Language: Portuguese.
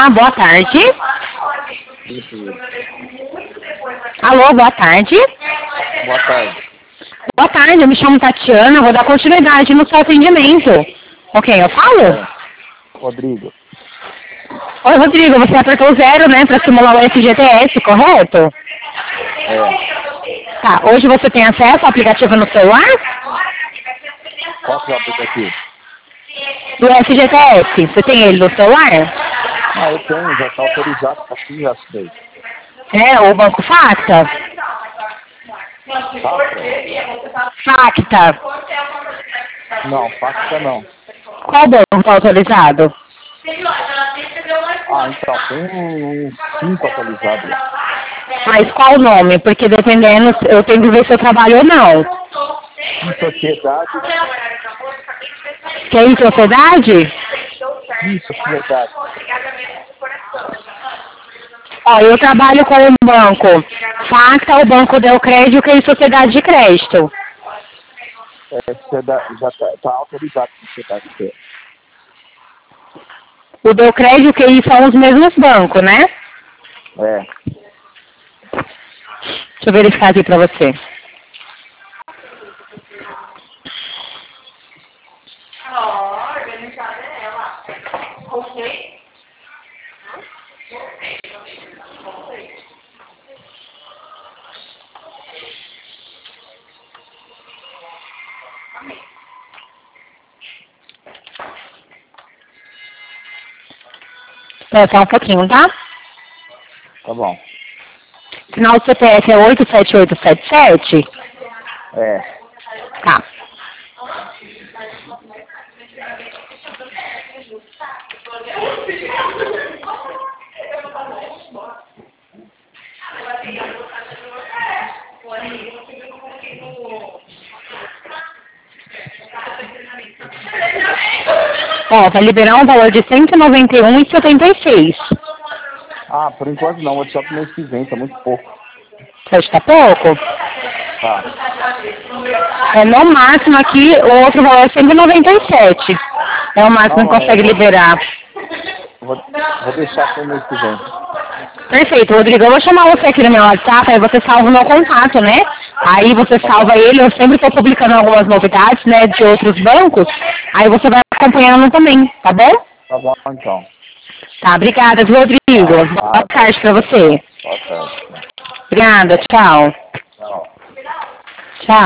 Olá, boa tarde. Alô, boa tarde. Boa tarde. Boa tarde, eu me chamo Tatiana, vou dar continuidade no seu atendimento. Ok, eu falo? Rodrigo. Oi, Rodrigo, você apertou 0, né, para simular o FGTS, correto? É. Tá, hoje você tem acesso ao aplicativo no celular? Qual que é o aplicativo? Do FGTS, você tem ele no celular? Ah, eu tenho, já está autorizado, tá aqui, já sei. É, o Banco Facta? Facta. Não, Facta não. Qual banco está autorizado? Ah, então, tem uns 5 atualizados. Mas qual o nome? Porque dependendo, eu tenho que ver se eu trabalho ou não. Em sociedade. Quer ir em sociedade? Isso, sociedade. Ó, eu trabalho com um banco. Facta, o banco deu crédito, que é em sociedade de crédito. É, sociedade já tá autorizado a sociedade. O deu crédito, que são os mesmos bancos, né? É. Deixa eu verificar aqui pra você. Espera só um pouquinho, tá? Tá bom. Final do CPF é 87877? É. Tá. Ó, vai liberar um valor de R$ 191,76. Ah, por enquanto não, vou deixar pro mês que vem, tá muito pouco. Você acha que tá pouco? Tá. É no máximo aqui, o outro valor é 197. É o máximo que consegue liberar. Vou deixar pro mês que vem. Perfeito, Rodrigo. Eu vou chamar você aqui no meu WhatsApp, aí você salva o meu contato, né? Aí você salva ele, eu sempre estou publicando algumas novidades, né, de outros bancos. Aí você vai acompanhando também, tá bom? Tá bom, então. Tá, obrigada, Rodrigo. Boa tarde pra você. Boa tarde. Obrigada, tchau.